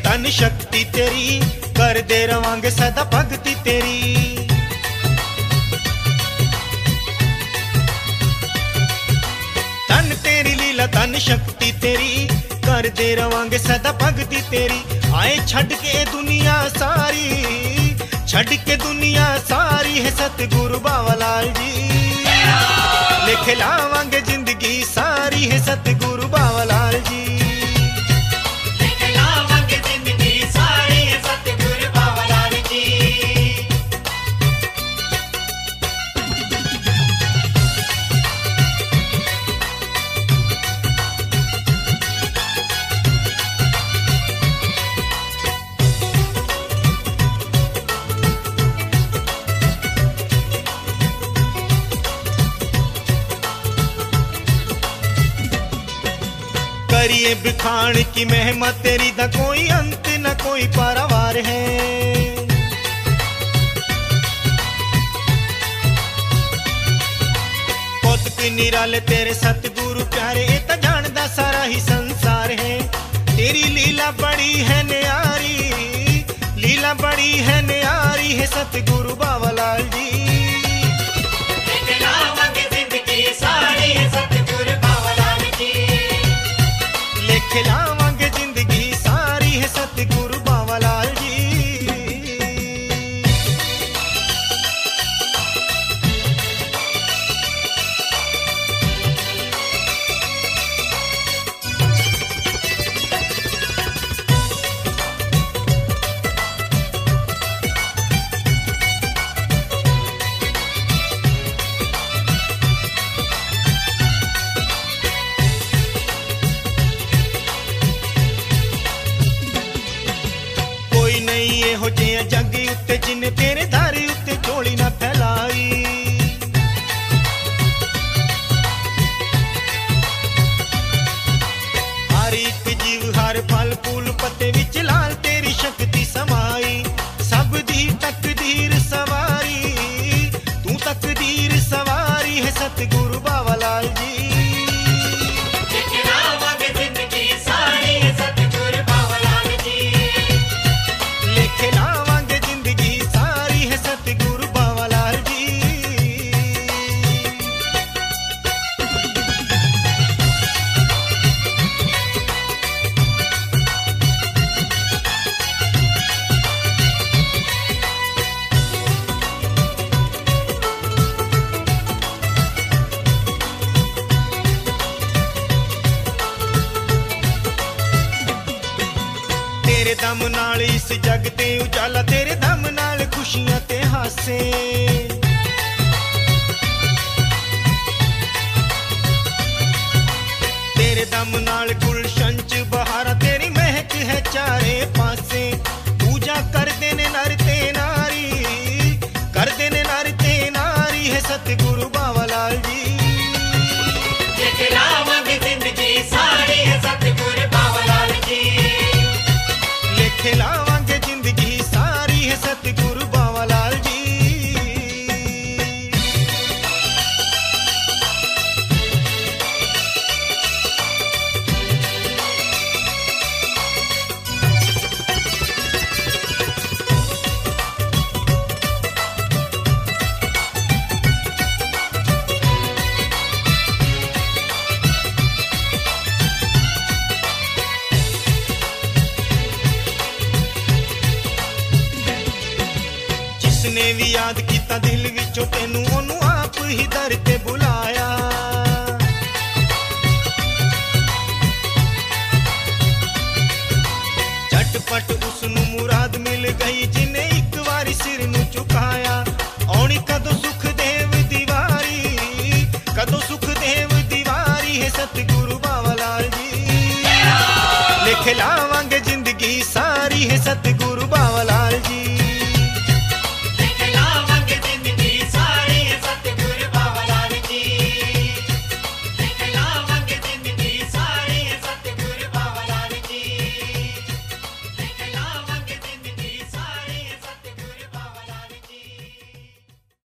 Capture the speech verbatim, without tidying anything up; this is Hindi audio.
तन शक्ति तेरी कर दे रवांगे सदा भगती तेरी। तन तेरी लीला तन शक्ति तेरी कर दे रवांगे सदा भगती तेरी। आए छड़ के दुनिया सारी, छड़ के दुनिया सारी है सतगुरु बाबा लाल जी। लिख लावांगे जिंदगी सारी है सतगुरु बाबा लाल जी। लिख लावांगे जिंदगी सारी है सतगुरु बाबा लाल जी। करिए बिखान की महिमा तेरी दा कोई अंत न कोई पारावार है। कौतक निराले तेरे सतगुरु प्यारे ए ता जानदा सारा ही संसार है। तेरी लीला बड़ी है न्यारी, लीला बड़ी है न्यारी है सतगुरु बाबा लाल जी। लिख लावांगे जिंदगी सारी है सतगुरु बाबा लाल जी। लिख लावांगे जिंदगी सारी है सतगुरु बाबा लाल जी। हो जिया जग उत्ते जिन्ने तेरे दर उत्ते झोली ना फैलाई। हर एक जीव हर फल फूल पत्ते विच लाल तेरी शक्ति समाई। सब दी तकदीर सवारी तू तकदीर सवारी है सतगुरु बाबा लाल जी। लिख लावांगे जिंदगी सारी है सतगुरु बाबा लाल जी। लिख लावांगे जिंदगी सारी है सतगुरु बाबा लाल जी। तेरे दम नाल इस जग ते उजाला, तेरे दम नाल खुशियां ते हासे। तेरे दम नाल गुलशन च बहारा, तेरी महक है चारे पासे। पूजा करदे ने नर ते नारी, करदे ने नर ते नारी है सतगुरु बाबा लाल जी। लिख लावांगे जिंदगी सारी है सतगुरु बाबा लाल जी। लिख लावांगे जिंदगी सारी है सतगुरु बाबा लाल जी। जिसने भी याद किया दिल विचों तेनू ओनू आप ही दर ते बुलाया। झटपट उसनू मुराद मिल गई जिन्हें एक बारी सिर नू झुकाया। औनी कदों सुखदेव दीवारी, कदों सुखदेव दीवारी है सतगुरु बाबा लाल जी। लिख लावांगे जिंदगी सारी है सतगुरु